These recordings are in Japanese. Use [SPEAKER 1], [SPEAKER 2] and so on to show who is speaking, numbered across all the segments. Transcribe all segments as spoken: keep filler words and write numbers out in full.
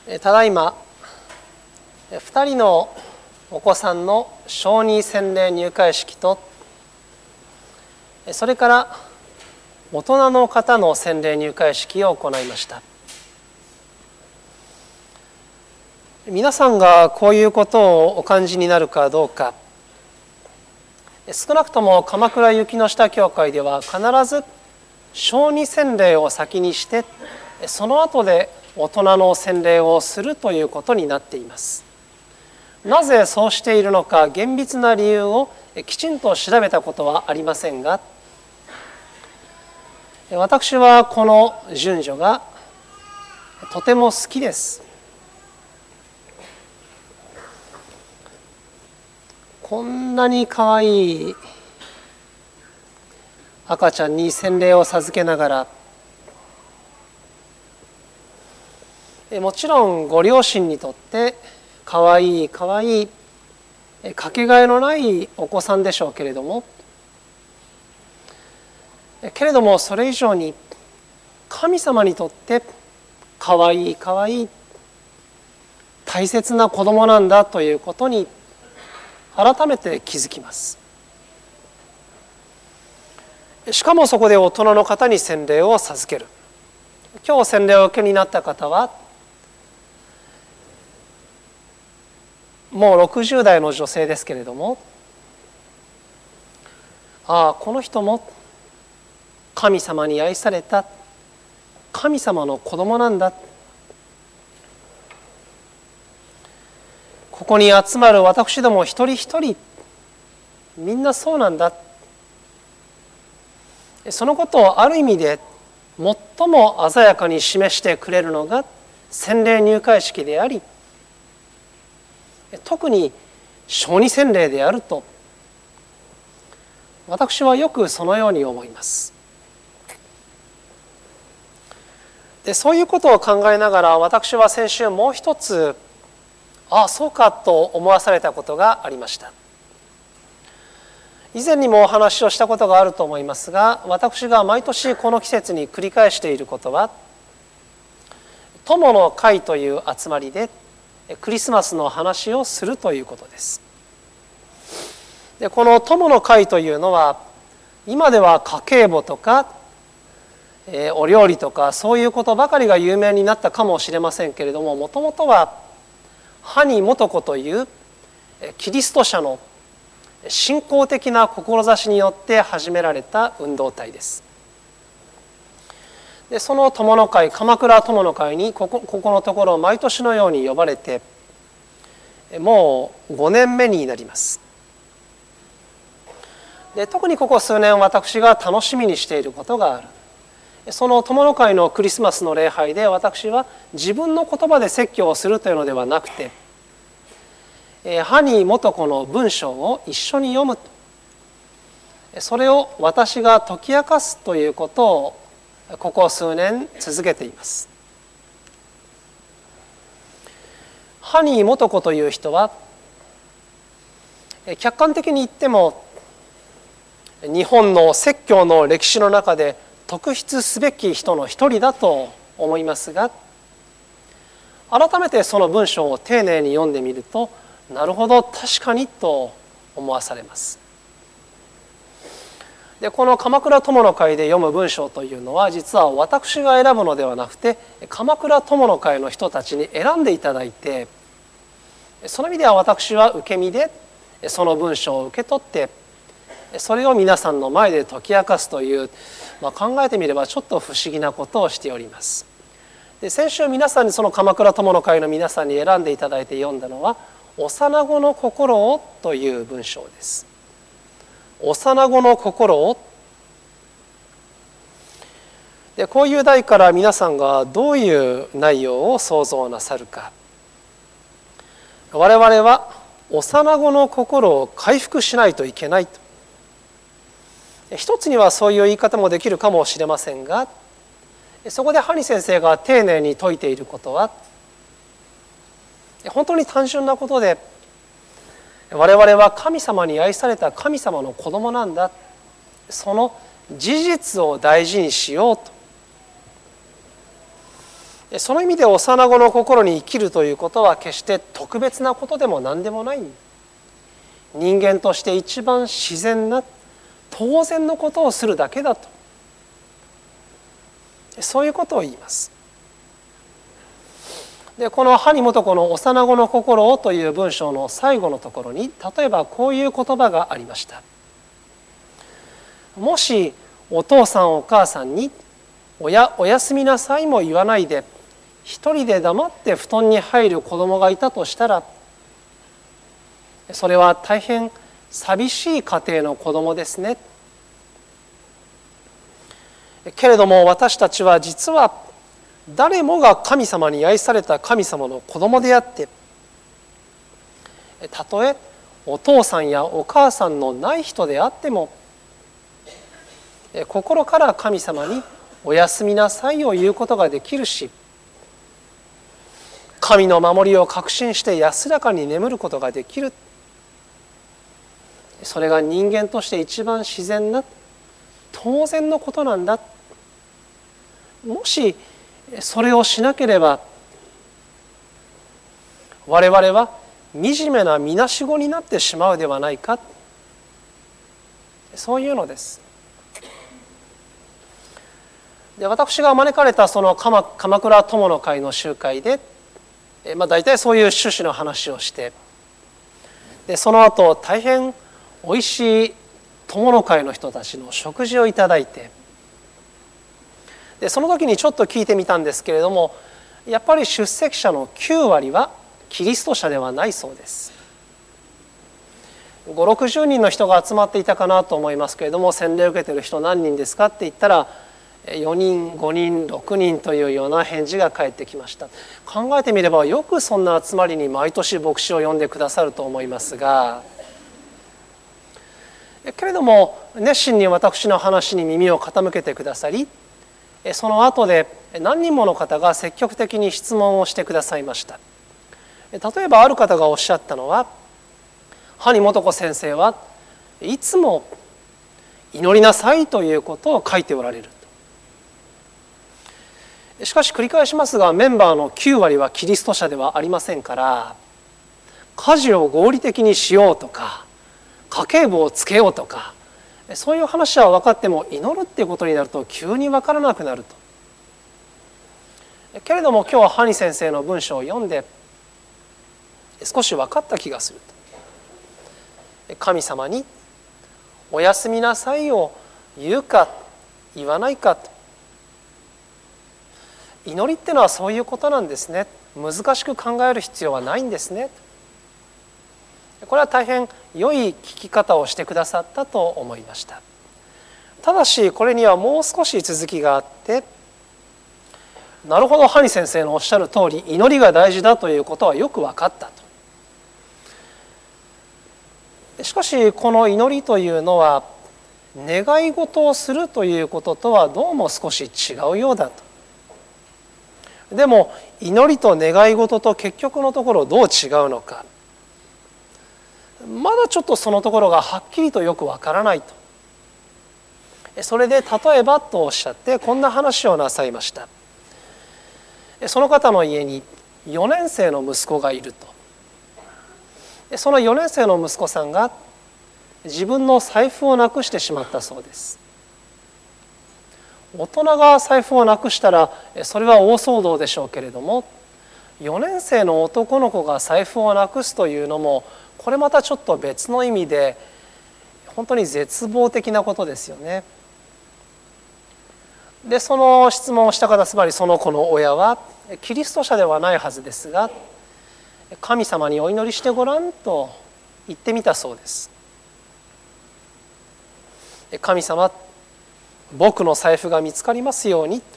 [SPEAKER 1] ただいまふたりのお子さんの小児洗礼入会式と、それから大人の方の洗礼入会式を行いました。皆さんがこういうことをお感じになるかどうか、少なくとも鎌倉雪の下教会では必ず小児洗礼を先にして、その後で大人の洗礼をするということになっています。なぜそうしているのか、厳密な理由をきちんと調べたことはありませんが、私はこの順序がとても好きです。こんなにかわいい赤ちゃんに洗礼を授けながら、もちろんご両親にとってかわいいかわいいかけがえのないお子さんでしょうけれども、けれどもそれ以上に神様にとってかわいいかわいい大切な子供なんだということに改めて気づきます。しかもそこで大人の方に洗礼を授ける。今日洗礼を受けになった方はもうろくじゅう代の女性ですけれども、ああこの人も神様に愛された神様の子供なんだ、ここに集まる私ども一人一人みんなそうなんだ、そのことをある意味で最も鮮やかに示してくれるのが洗礼入会式であり、特に小児洗礼であると私はよくそのように思います。でそういうことを考えながら、私は先週もう一つ、ああそうかと思わされたことがありました。以前にもお話をしたことがあると思いますが、私が毎年この季節に繰り返していることは、友の会という集まりでクリスマスの話をするということです。でこの友の会というのは、今では家計簿とか、えー、お料理とかそういうことばかりが有名になったかもしれませんけれども、もともとは萩元子というキリスト者の信仰的な志によって始められた運動体です。でその友の会、鎌倉友の会にここ、ここのところ毎年のように呼ばれてもうごねんめになります。で特にここ数年私が楽しみにしていることがある。その友の会のクリスマスの礼拝で、私は自分の言葉で説教をするというのではなくて、萩元子の文章を一緒に読む、それを私が解き明かすということをここ数年続けています。萩元子という人は客観的に言っても日本の説教の歴史の中で特筆すべき人の一人だと思いますが、改めてその文章を丁寧に読んでみると、なるほど確かにと思わされます。でこの鎌倉友の会で読む文章というのは、実は私が選ぶのではなくて、鎌倉友の会の人たちに選んでいただいて、その意味では私は受け身でその文章を受け取って、それを皆さんの前で解き明かすという、まあ、考えてみればちょっと不思議なことをしております。で先週皆さんに、その鎌倉友の会の皆さんに選んでいただいて読んだのは、幼子の心をという文章です。幼子の心を。でこういう題から皆さんがどういう内容を想像なさるか。我々は幼子の心を回復しないといけないと。一つにはそういう言い方もできるかもしれませんが、そこで萩先生が丁寧に説いていることは本当に単純なことで、我々は神様に愛された神様の子供なんだ、その事実を大事にしようその意味で幼子の心に生きるということは決して特別なことでも何でもない。人間として一番自然な当然のことをするだけだと、そういうことを言います。でこの萩本子の幼子の心をという文章の最後のところに例えばこういう言葉がありました。もしお父さんお母さんにおやおやすみなさいも言わないで一人で黙って布団に入る子供がいたとしたら、それは大変寂しい家庭の子供ですね。けれども私たちは実は誰もが神様に愛された神様の子供であって、たとえお父さんやお母さんのない人であっても心から神様におやすみなさいを言うことができるし、神の守りを確信して安らかに眠ることができる。それが人間として一番自然な当然のことなんだ。もしそれをしなければ我々は惨めなみなしごになってしまうではないか、そういうのです。で私が招かれたその鎌倉友の会の集会で、まあ、大体そういう趣旨の話をして、でその後大変おいしい友の会の人たちの食事をいただいて、でその時にちょっと聞いてみたんですけれども、やっぱり出席者のきゅうわりはキリスト者ではないそうです。ごじゅう、ろくじゅうにんの人が集まっていたかなと思いますけれども、洗礼を受けている人何人ですかって言ったらよにん、ごにん、ろくにんというような返事が返ってきました。考えてみればよくそんな集まりに毎年牧師を呼んでくださると思いますが、けれども熱心に私の話に耳を傾けてくださり、その後で何人もの方が積極的に質問をしてくださいました。例えばある方がおっしゃったのは、萩本子先生はいつも祈りなさいということを書いておられる。しかし繰り返しますが、メンバーのきゅうわりはキリスト者ではありませんから、家事を合理的にしようとか家計簿をつけようとか、そういう話は分かっても祈るっていうことになると急に分からなくなると。けれども今日はハニ先生の文章を読んで少し分かった気がすると。神様におやすみなさいを言うか言わないかと。祈りってのはそういうことなんですね。難しく考える必要はないんですね。これは大変良い聞き方をしてくださったと思いました。ただしこれにはもう少し続きがあって、なるほど、ハニ先生のおっしゃる通り祈りが大事だということはよく分かったと。しかしこの祈りというのは願い事をするということとはどうも少し違うようだと。でも祈りと願い事と結局のところどう違うのか、まだちょっとそのところがはっきりとよくわからないと。それで例えばとおっしゃってこんな話をなさいました。その方の家によねん生の息子がいると。そのよねん生の息子さんが自分の財布をなくしてしまったそうです。大人が財布をなくしたらそれは大騒動でしょうけれども、よねん生の男の子が財布をなくすというのもこれまたちょっと別の意味で本当に絶望的なことですよね。でその質問をした方、つまりその子の親はキリスト者ではないはずですが、神様にお祈りしてごらんと言ってみたそうです。神様、僕の財布が見つかりますように。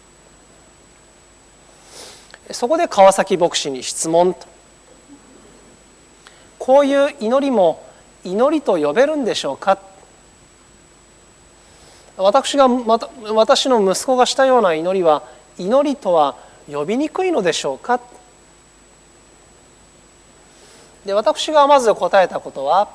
[SPEAKER 1] そこで川崎牧師に質問と。こういう祈りも祈りと呼べるんでしょうか。私が私の息子がしたような祈りは祈りとは呼びにくいのでしょうか。で私がまず答えたことは、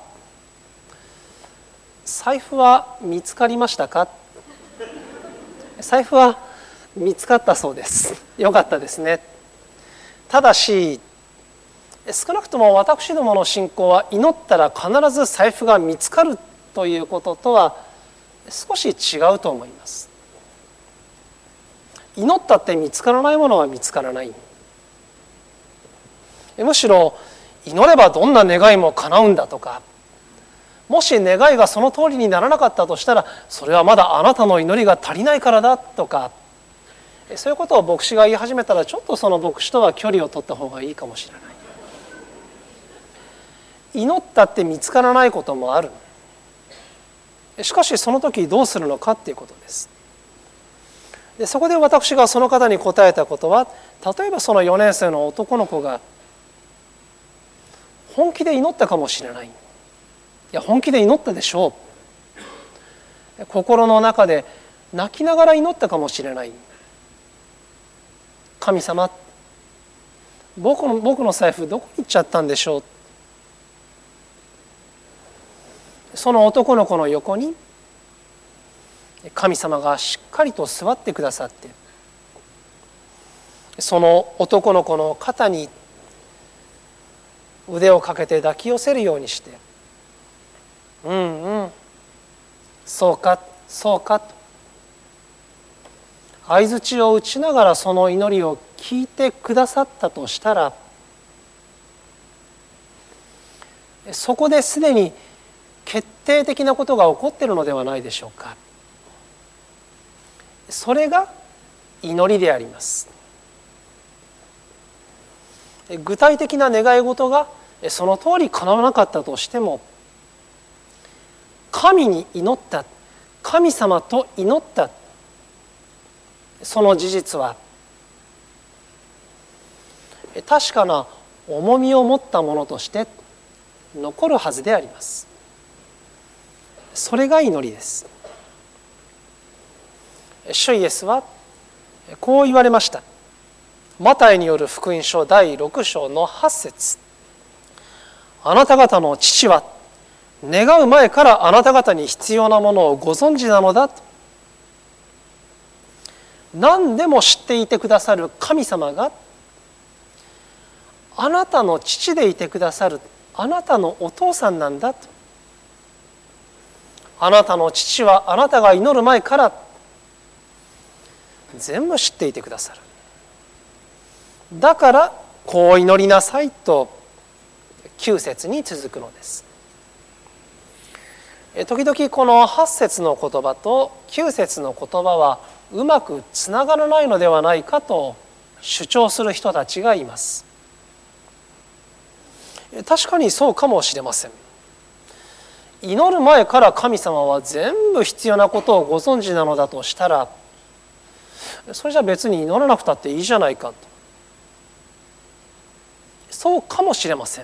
[SPEAKER 1] 財布は見つかりましたか。財布は見つかったそうです。よかったですね。ただし少なくとも私どもの信仰は祈ったら必ず財布が見つかるということとは少し違うと思います。祈ったって見つからないものは見つからない。むしろ祈ればどんな願いも叶うんだとか、もし願いがその通りにならなかったとしたらそれはまだあなたの祈りが足りないからだとか、そういうことを牧師が言い始めたらちょっとその牧師とは距離を取った方がいいかもしれない。祈ったって見つからないこともある。しかしその時どうするのかっていうことです。でそこで私がその方に答えたことは、例えばそのよねん生の男の子が本気で祈ったかもしれない。いや本気で祈ったでしょう。心の中で泣きながら祈ったかもしれない。神様、僕の、僕の財布どこに行っちゃったんでしょう。その男の子の横に神様がしっかりと座ってくださって、その男の子の肩に腕をかけて抱き寄せるようにして、うんうんそうかそうかと相槌を打ちながらその祈りを聞いてくださったとしたら、そこですでに決定的なことが起こっているのではないでしょうか。それが祈りであります。具体的な願い事がその通り叶わなかったとしても、神に祈った、神様と祈った、その事実は確かな重みを持ったものとして残るはずであります。それが祈りです。主イエスはこう言われました。マタイによる福音書だいろく章のはち節。あなた方の父は願う前からあなた方に必要なものをご存知なのだと。何でも知っていてくださる神様があなたの父でいてくださる、あなたのお父さんなんだと。あなたの父はあなたが祈る前から全部知っていてくださる。だからこう祈りなさいときゅう節に続くのです。時々このはち節の言葉ときゅう節の言葉はうまくつながらないのではないかと主張する人たちがいます。確かにそうかもしれません。祈る前から神様は全部必要なことをご存知なのだとしたら、それじゃ別に祈らなくたっていいじゃないかと、そうかもしれません。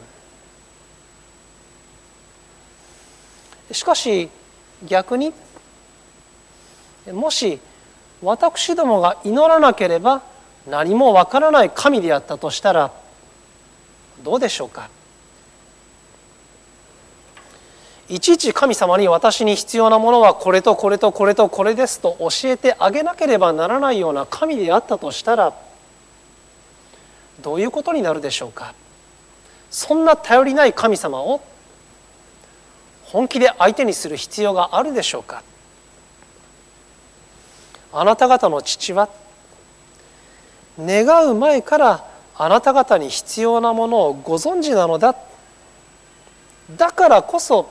[SPEAKER 1] しかし逆に、もし私どもが祈らなければ何もわからない神であったとしたらどうでしょうか。いちいち神様に私に必要なものはこれとこれとこれとこれですと教えてあげなければならないような神であったとしたらどういうことになるでしょうか。そんな頼りない神様を本気で相手にする必要があるでしょうか。あなた方の父は願う前からあなた方に必要なものをご存知なのだ。だからこそ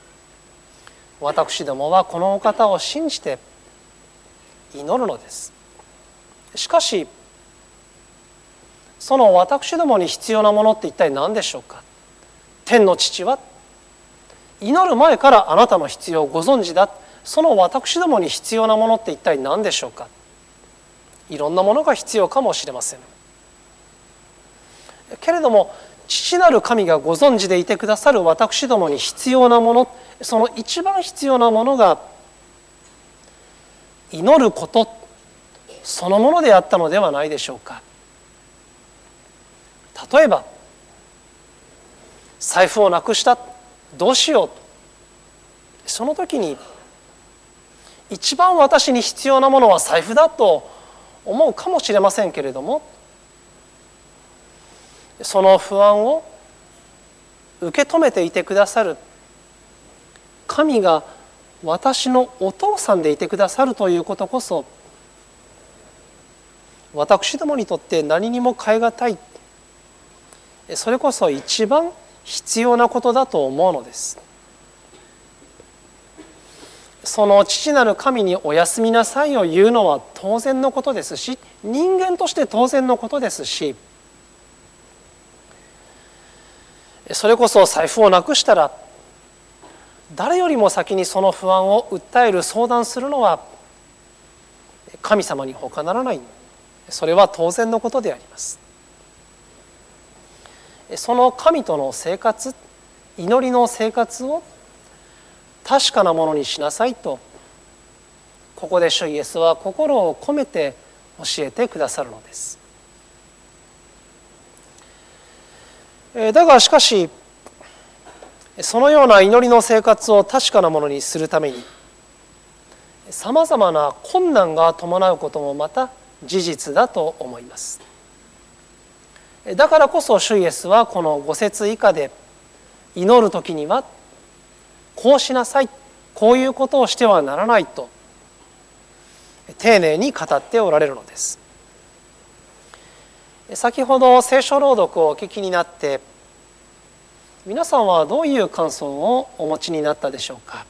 [SPEAKER 1] 私どもはこのお方を信じて祈るのです。しかしその私どもに必要なものって一体何でしょうか。天の父は祈る前からあなたの必要をご存知だ。その私どもに必要なものって一体何でしょうか。いろんなものが必要かもしれません。けれども父なる神がご存知でいてくださる私どもに必要なもの、その一番必要なものが祈ることそのものであったのではないでしょうか。例えば財布をなくした、どうしよう、その時に一番私に必要なものは財布だと思うかもしれませんけれども、その不安を受け止めていてくださる神が私のお父さんでいてくださるということこそ、私どもにとって何にも代え難い、それこそ一番必要なことだと思うのです。その父なる神におやすみなさいを言うのは当然のことですし、人間として当然のことですし、それこそ財布をなくしたら誰よりも先にその不安を訴える相談するのは神様に他ならない。それは当然のことであります。その神との生活、祈りの生活を確かなものにしなさいと、ここで主イエスは心を込めて教えてくださるのです。だがしかし、そのような祈りの生活を確かなものにするために、さまざまな困難が伴うこともまた事実だと思います。だからこそ主イエスはこのご節以下で、祈るときにはこうしなさい、こういうことをしてはならないと丁寧に語っておられるのです。先ほど聖書朗読をお聞きになって、皆さんはどういう感想をお持ちになったでしょうか。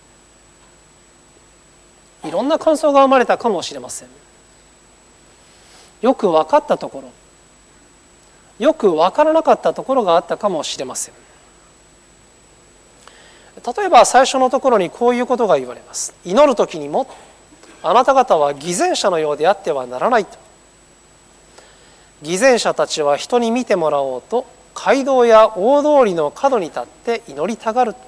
[SPEAKER 1] いろんな感想が生まれたかもしれません。よく分かったところ、よく分からなかったところがあったかもしれません。例えば最初のところにこういうことが言われます。祈るときにもあなた方は偽善者のようであってはならないと。偽善者たちは人に見てもらおうと街道や大通りの角に立って祈りたがる。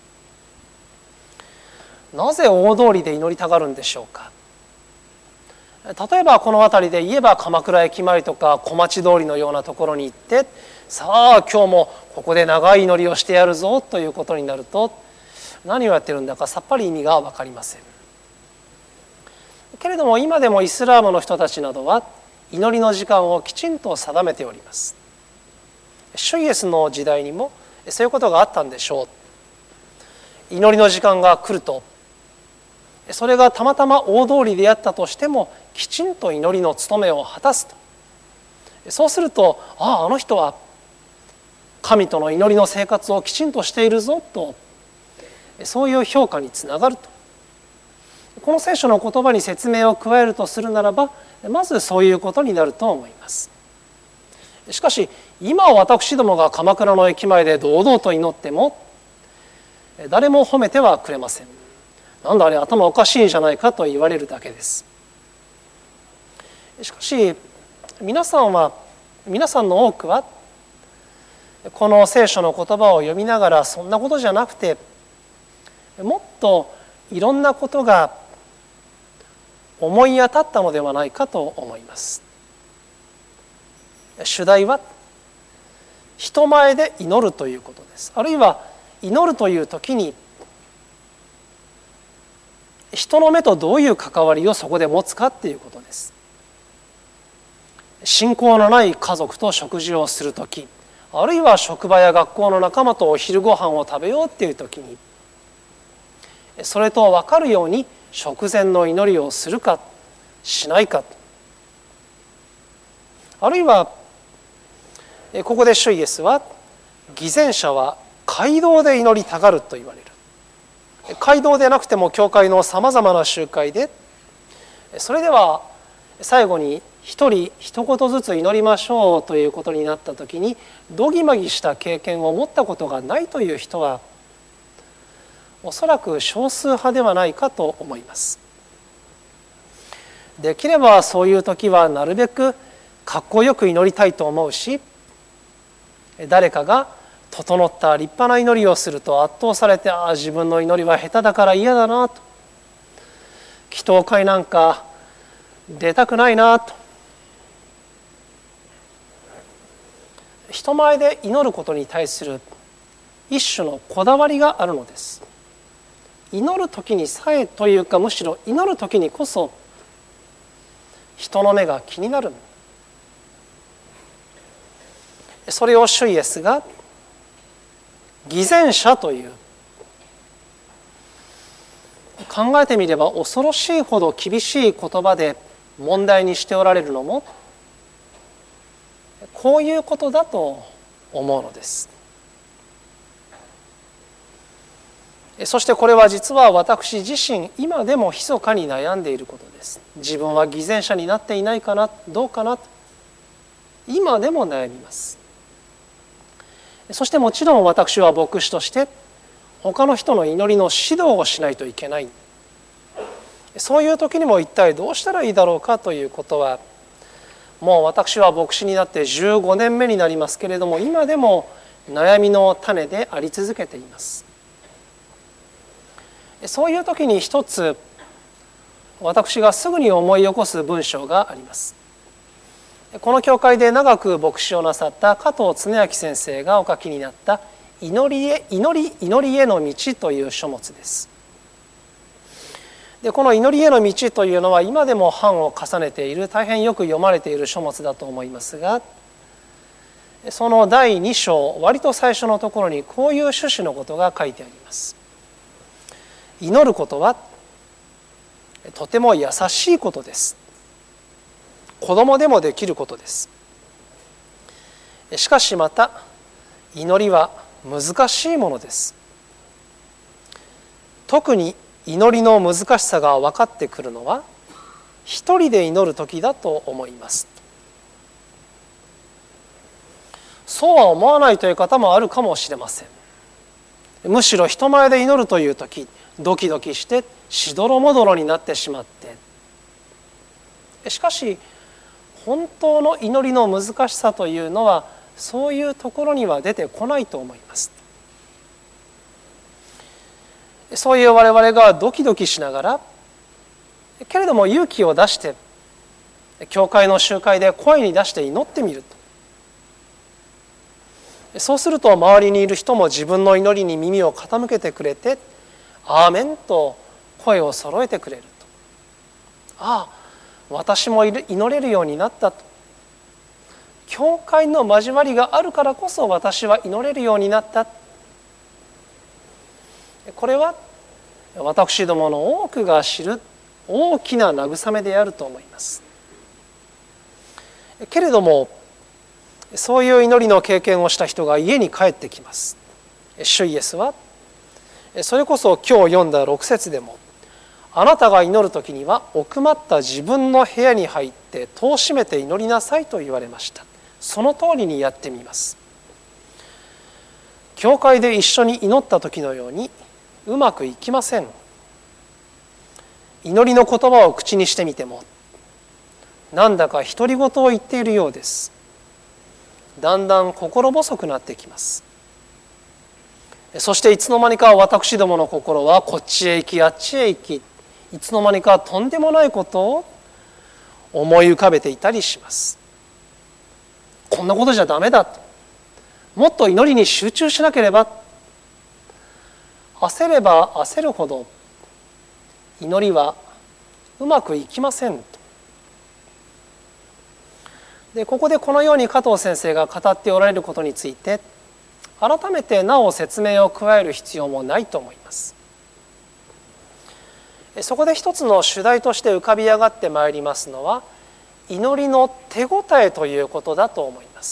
[SPEAKER 1] なぜ大通りで祈りたがるんでしょうか。例えばこの辺りで言えば鎌倉駅前とか小町通りのようなところに行って、さあ今日もここで長い祈りをしてやるぞということになると、何をやってるんだかさっぱり意味が分かりません。けれども今でもイスラームの人たちなどは祈りの時間をきちんと定めております。主イエスの時代にもそういうことがあったんでしょう。祈りの時間が来ると、それがたまたま大通りであったとしてもきちんと祈りの務めを果たすと。そうすると、ああ、あの人は神との祈りの生活をきちんとしているぞと、そういう評価につながると。この聖書の言葉に説明を加えるとするならば、まずそういうことになると思います。しかし今私どもが鎌倉の駅前で堂々と祈っても誰も褒めてはくれません。なんだあれ、頭おかしいんじゃないかと言われるだけです。しかし皆さんは皆さんの多くはこの聖書の言葉を読みながら、そんなことじゃなくてもっといろんなことが思い当たったのではないかと思います。主題は人前で祈るということです。あるいは祈るという時に人の目とどういう関わりをそこで持つかっていうことです。信仰のない家族と食事をする時、あるいは職場や学校の仲間とお昼ご飯を食べようっていう時に、それと分かるように食前の祈りをするかしないか、あるいはここで主イエスは偽善者は街道で祈りたがると言われる。街道でなくても教会のさまざまな集会で、それでは最後に一人一言ずつ祈りましょうということになった時にどぎまぎした経験を持ったことがないという人はおそらく少数派ではないかと思います。できればそういう時はなるべくかっこよく祈りたいと思うし、誰かが整った立派な祈りをすると圧倒されて、ああ自分の祈りは下手だから嫌だなと、祈祷会なんか出たくないなと、人前で祈ることに対する一種のこだわりがあるのです。祈る時にさえというか、むしろ祈る時にこそ人の目が気になる。それを主イエスが偽善者という、考えてみれば恐ろしいほど厳しい言葉で問題にしておられるのもこういうことだと思うのです。そしてこれは実は私自身今でも密かに悩んでいることです。自分は偽善者になっていないかな、どうかな、今でも悩みます。そしてもちろん私は牧師として他の人の祈りの指導をしないといけない。そういう時にも一体どうしたらいいだろうかということは、もう私は牧師になってじゅうごねんめになりますけれども、今でも悩みの種であり続けています。そういう時に一つ私がすぐに思い起こす文章があります。この教会で長く牧師をなさった加藤恒明先生がお書きになった祈りへ、祈り、祈りへの道という書物です。でこの祈りへの道というのは今でも版を重ねている大変よく読まれている書物だと思いますが、そのだいに章割と最初のところにこういう趣旨のことが書いてあります。祈ることはとても優しいことです。子供でもできることです。しかしまた祈りは難しいものです。特に祈りの難しさが分かってくるのは一人で祈る時だと思います。そうは思わないという方もあるかもしれません。むしろ人前で祈るという時、ドキドキしてしどろもどろになってしまって、しかし本当の祈りの難しさというのはそういうところには出てこないと思います。そういう我々がドキドキしながら、けれども勇気を出して教会の集会で声に出して祈ってみると、そうすると周りにいる人も自分の祈りに耳を傾けてくれて、アーメンと声を揃えてくれると、ああ私も祈れるようになったと、教会の交わりがあるからこそ私は祈れるようになった。これは私どもの多くが知る大きな慰めであると思います。けれどもそういう祈りの経験をした人が家に帰ってきます。主イエスはそれこそ今日読んだろく節でも、あなたが祈る時には奥まった自分の部屋に入って戸を閉めて祈りなさいと言われました。その通りにやってみます。教会で一緒に祈った時のようにうまくいきません。祈りの言葉を口にしてみてもなんだか独り言を言っているようです。だんだん心細くなってきます。そしていつの間にか私どもの心はこっちへ行きあっちへ行き、いつの間にかとんでもないことを思い浮かべていたりします。こんなことじゃダメだと、もっと祈りに集中しなければ、焦れば焦るほど祈りはうまくいきませんと。でここでこのように加藤先生が語っておられることについて改めてなお説明を加える必要もないと思います。そこで一つの主題として浮かび上がってまいりますのは祈りの手応えということだと思います。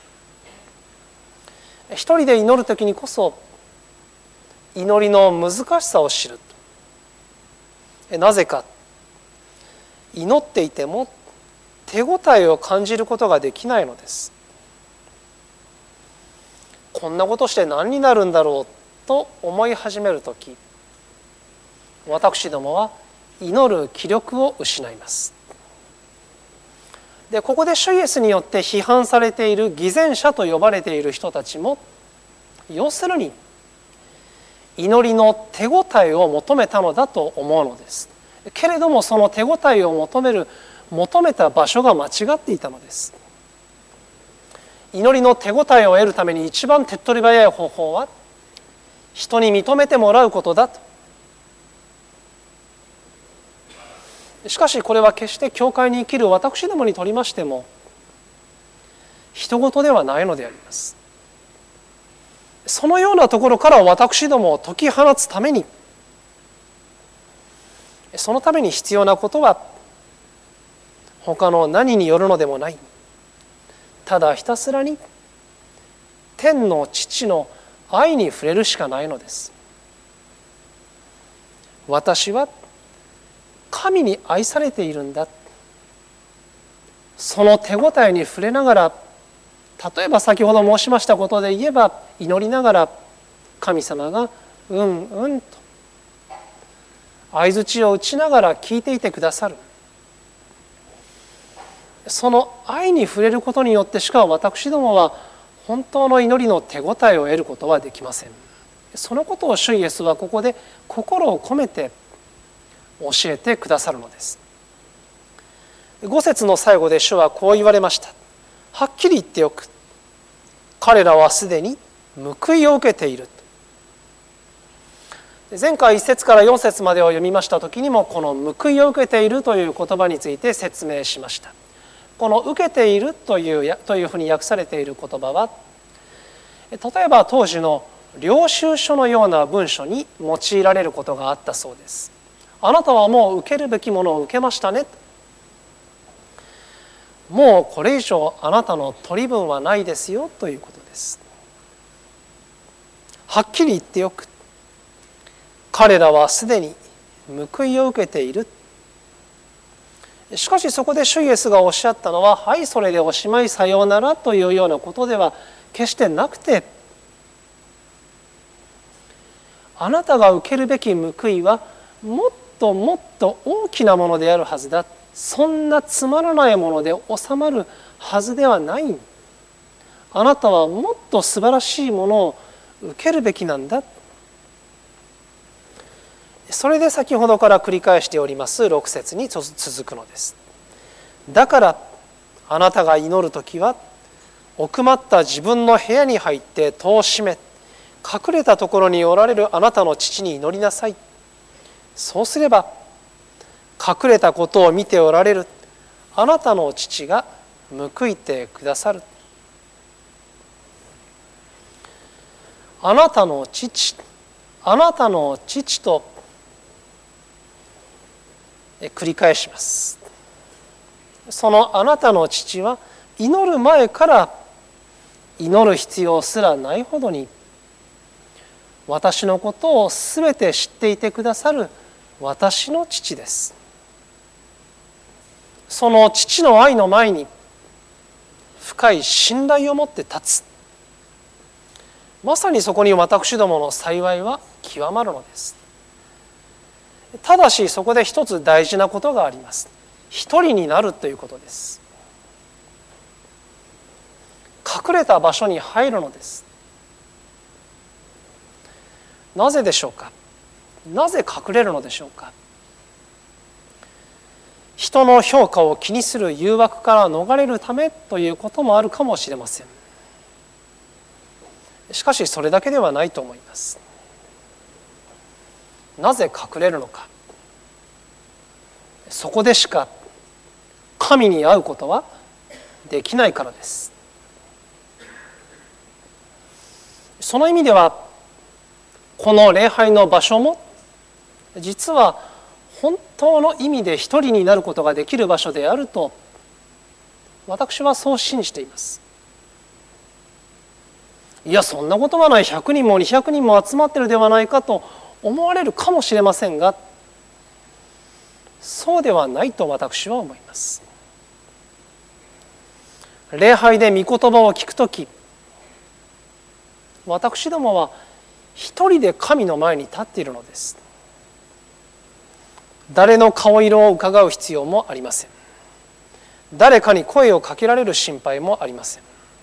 [SPEAKER 1] 一人で祈るときにこそ祈りの難しさを知ると。なぜか、祈っていても手応えを感じることができないのです。こんなことして何になるんだろうと思い始めるとき、私どもは祈る気力を失います。でここで主イエスによって批判されている偽善者と呼ばれている人たちも、要するに祈りの手応えを求めたのだと思うのです。けれどもその手応えを求める求めた場所が間違っていたのです。祈りの手応えを得るために一番手っ取り早い方法は人に認めてもらうことだと。 しかしこれは決して教会に生きる私どもにとりましても人事ではないのであります。そのようなところから私どもを解き放つために、そのために必要なことは他の何によるのでもない、ただひたすらに天の父の愛に触れるしかないのです。私は神に愛されているんだ、その手応えに触れながら、例えば先ほど申しましたことで言えば、祈りながら神様がうんうんと相槌を打ちながら聞いていてくださる。その愛に触れることによってしか私どもは本当の祈りの手応えを得ることはできません。そのことを主イエスはここで心を込めて教えてくださるのです。ご節の最後で主はこう言われました。はっきり言っておく。彼らはすでに報いを受けている。前回いち節からよん節までを読みました時にもこの報いを受けているという言葉について説明しました。この受けているというというふうに訳されている言葉は、例えば当時の領収書のような文書に用いられることがあったそうです。あなたはもう受けるべきものを受けましたね。もうこれ以上あなたの取り分はないですよということです。はっきり言っておく。彼らはすでに報いを受けている。しかしそこで主イエスがおっしゃったのは、はいそれでおしまいさようならというようなことでは決してなくて、あなたが受けるべき報いはもっともっと大きなものであるはずだ。そんなつまらないもので収まるはずではない。あなたはもっと素晴らしいものを受けるべきなんだ。それで先ほどから繰り返しておりますろく節に続くのです。だからあなたが祈るときは、奥まった自分の部屋に入って戸を閉め、隠れたところにおられるあなたの父に祈りなさい。そうすれば隠れたことを見ておられるあなたの父が報いてくださる。あなたの父、あなたの父と繰り返します。そのあなたの父は祈る前から祈る必要すらないほどに私のことをすべて知っていてくださる私の父です。その父の愛の前に深い信頼を持って立つ。まさにそこに私どもの幸いは極まるのです。ただしそこで一つ大事なことがあります。一人になるということです。隠れた場所に入るのです。なぜでしょうか。なぜ隠れるのでしょうか。人の評価を気にする誘惑から逃れるためということもあるかもしれません。しかしそれだけではないと思います。なぜ隠れるのか。そこでしか神に会うことはできないからです。その意味ではこの礼拝の場所も実は本当の意味で一人になることができる場所であると私はそう信じています。いやそんなことはない、ひゃくにんもにひゃくにんも集まってるではないかと思われるかもしれませんが、そうではないと私は思います。礼拝で御言葉を聞くとき、私どもは一人で神の前に立っているのです。誰の顔色を伺う必要もありません。誰かに声をかけられる心配もありません。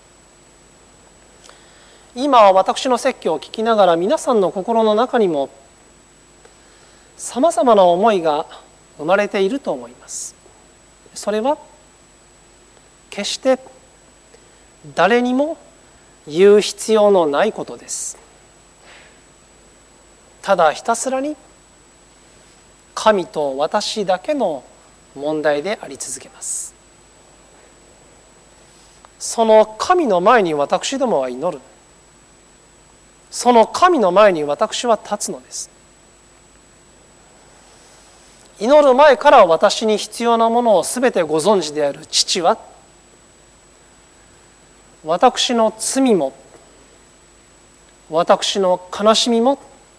[SPEAKER 1] 今私の説教を聞きながら皆さんの心の中にもさまざまな思いが生まれていると思います。それは決して誰にも言う必要のないことです。ただひたすらに神と私だけの問題であり続けます。その神の前に私どもは祈る。その神の前に私は立つのです。祈る前から私に必要なものをすべてご存知である父は、私の罪も私の悲しみも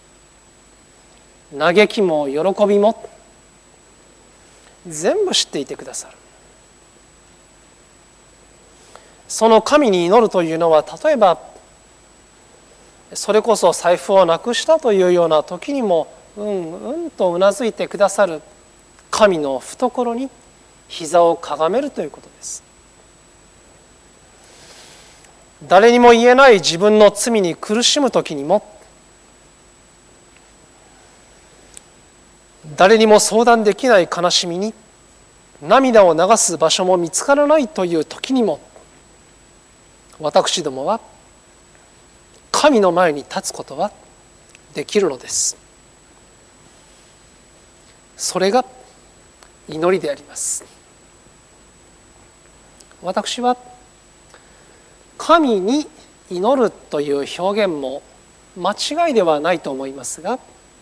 [SPEAKER 1] 嘆きも喜びも全部知っていてくださる。その神に祈るというのは、例えばそれこそ財布をなくしたというような時にもうんうんとうなずいてくださる神の懐に膝をかがめるということです。誰にも言えない自分の罪に苦しむ時にも、誰にも相談できない悲しみに涙を流す場所も見つからないという時にも、私どもは神の前に立つことはできるのです。それが祈りであります。私は神に祈るという表現も間違いではないと思いますが、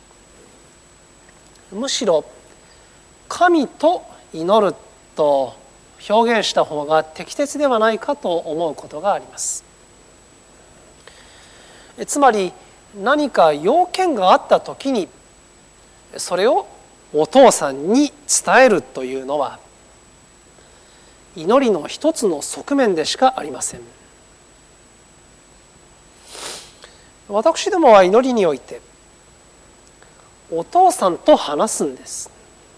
[SPEAKER 1] むしろ神と祈ると表現した方が適切ではないかと思うことがあります。つまり何か要件があったときにそれをお父さんに伝えるというのは祈りの一つの側面でしかありません。私どもは祈りにおいてお父さんと話すんです。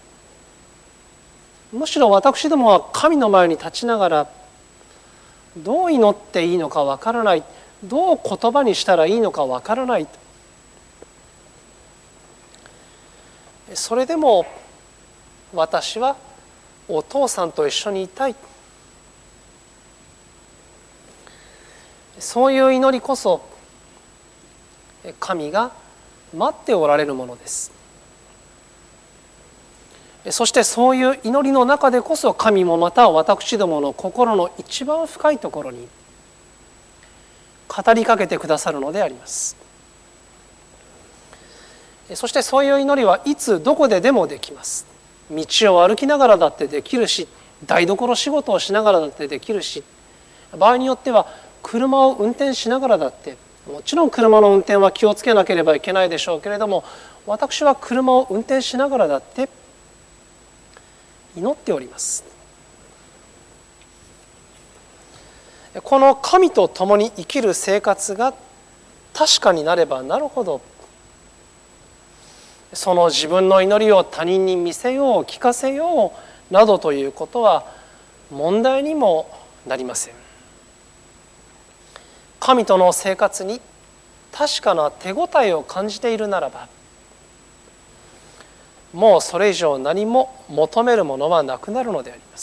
[SPEAKER 1] むしろ私どもは神の前に立ちながらどう祈っていいのかわからない、どう言葉にしたらいいのかわからない、それでも私はお父さんと一緒にいたい、そういう祈りこそ神が待っておられるものです。そしてそういう祈りの中でこそ神もまた私どもの心の一番深いところに語りかけてくださるのであります。そしてそういう祈りはいつどこででもできます。道を歩きながらだってできるし、台所仕事をしながらだってできるし、場合によっては車を運転しながらだって、もちろん車の運転は気をつけなければいけないでしょうけれども、私は車を運転しながらだって祈っております。この神と共に生きる生活が確かになればなるほど、その自分の祈りを他人に見せよう聞かせようなどということは問題にもなりません。神との生活に確かな手応えを感じているならば、もうそれ以上何も求めるものはなくなるのであります。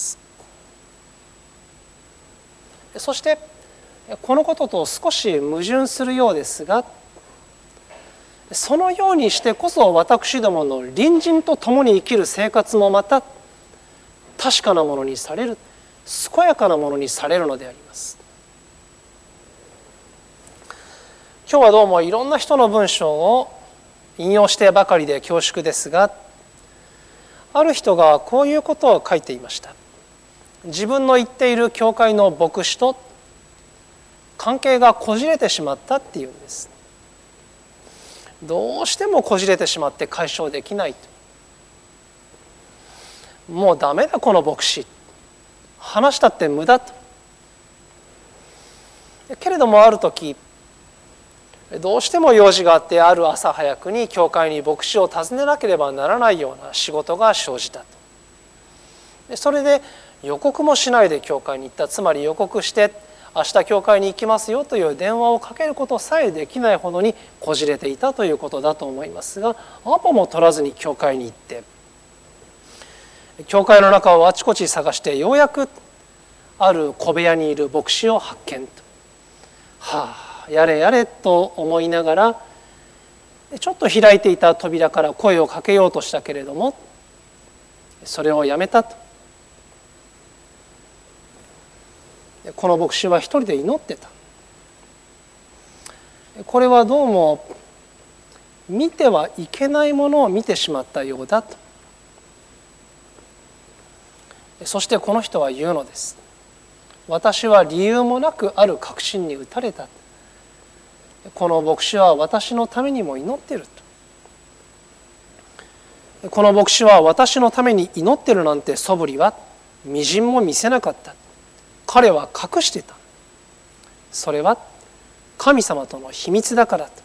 [SPEAKER 1] そしてこのことと少し矛盾するようですが、そのようにしてこそ私どもの隣人と共に生きる生活もまた確かなものにされる、健やかなものにされるのであります。今日はどうもいろんな人の文章を引用してばかりで恐縮ですが、ある人がこういうことを書いていました。自分の言っている教会の牧師と関係がこじれてしまったっていうんです。どうしてもこじれてしまって解消できない。もうダメだこの牧師、話したって無駄と。けれどもある時、どうしても用事があってある朝早くに教会に牧師を訪ねなければならないような仕事が生じたと。でそれで予告もしないで教会に行った。つまり予告して明日教会に行きますよという電話をかけることさえできないほどにこじれていたということだと思いますが、アポも取らずに教会に行って教会の中をあちこち探してようやくある小部屋にいる牧師を発見と。はあ、やれやれと思いながらちょっと開いていた扉から声をかけようとしたけれどもそれをやめたと。 この牧師は一人で祈ってた。これはどうも見てはいけないものを見てしまったようだと。そしてこの人は言うのです。私は理由もなくある確信に打たれた。この牧師は私のためにも祈っていると。この牧師は私のために祈っているなんて素振りはみじんも見せなかった。彼は隠していた。それは神様との秘密だからと。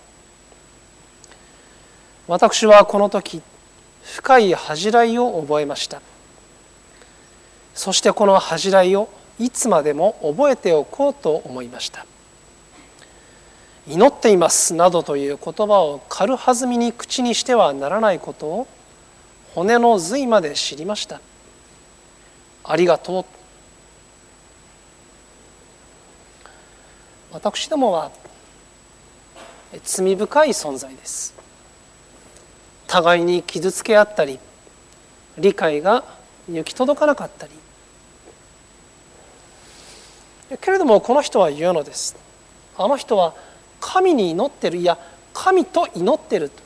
[SPEAKER 1] 私はこの時深い恥じらいを覚えました。そしてこの恥じらいをいつまでも覚えておこうと思いました。祈っていますなどという言葉を軽はずみに口にしてはならないことを骨の髄まで知りました。ありがとう。私どもは罪深い存在です。互いに傷つけ合ったり、理解が行き届かなかったり。けれどもこの人は言うのです。あの人は神に祈ってる、いや神と祈ってると。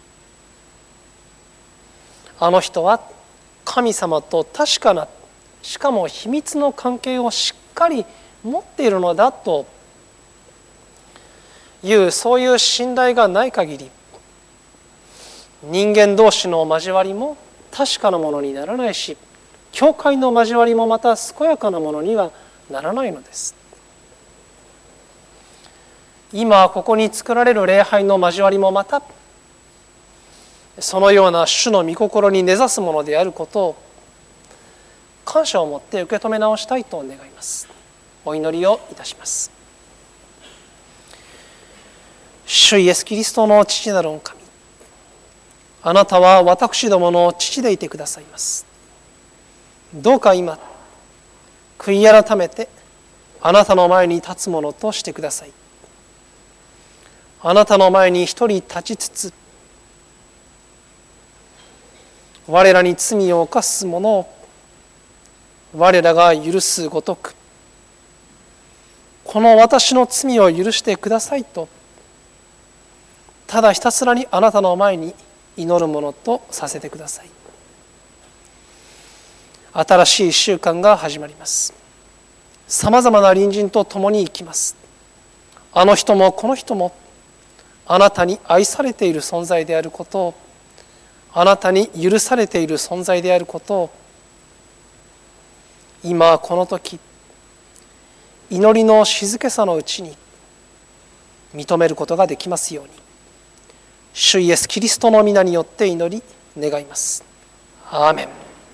[SPEAKER 1] あの人は神様と確かな、しかも秘密の関係をしっかり持っているのだという、そういう信頼がない限り、人間同士の交わりも確かなものにならないし、教会の交わりもまた健やかなものにはならないのです。今ここに作られる礼拝の交わりもまたそのような主の御心に根ざすものであることを感謝を持って受け止め直したいと願います。お祈りをいたします。主イエスキリストの父なる御神、あなたは私どもの父でいてくださいます。どうか今悔い改めてあなたの前に立つものとしてください。あなたの前に一人立ちつつ、我らに罪を犯す者を我らが許すごとく、この私の罪を許してくださいと、ただひたすらにあなたの前に祈るものとさせてください。新しいいっしゅうかんが始まります。さまざまな隣人と共に生きます。あの人もこの人もあなたに愛されている存在であることを、あなたに許されている存在であることを、今この時祈りの静けさのうちに認めることができますように、主イエスキリストの皆によって祈り願います。アーメン。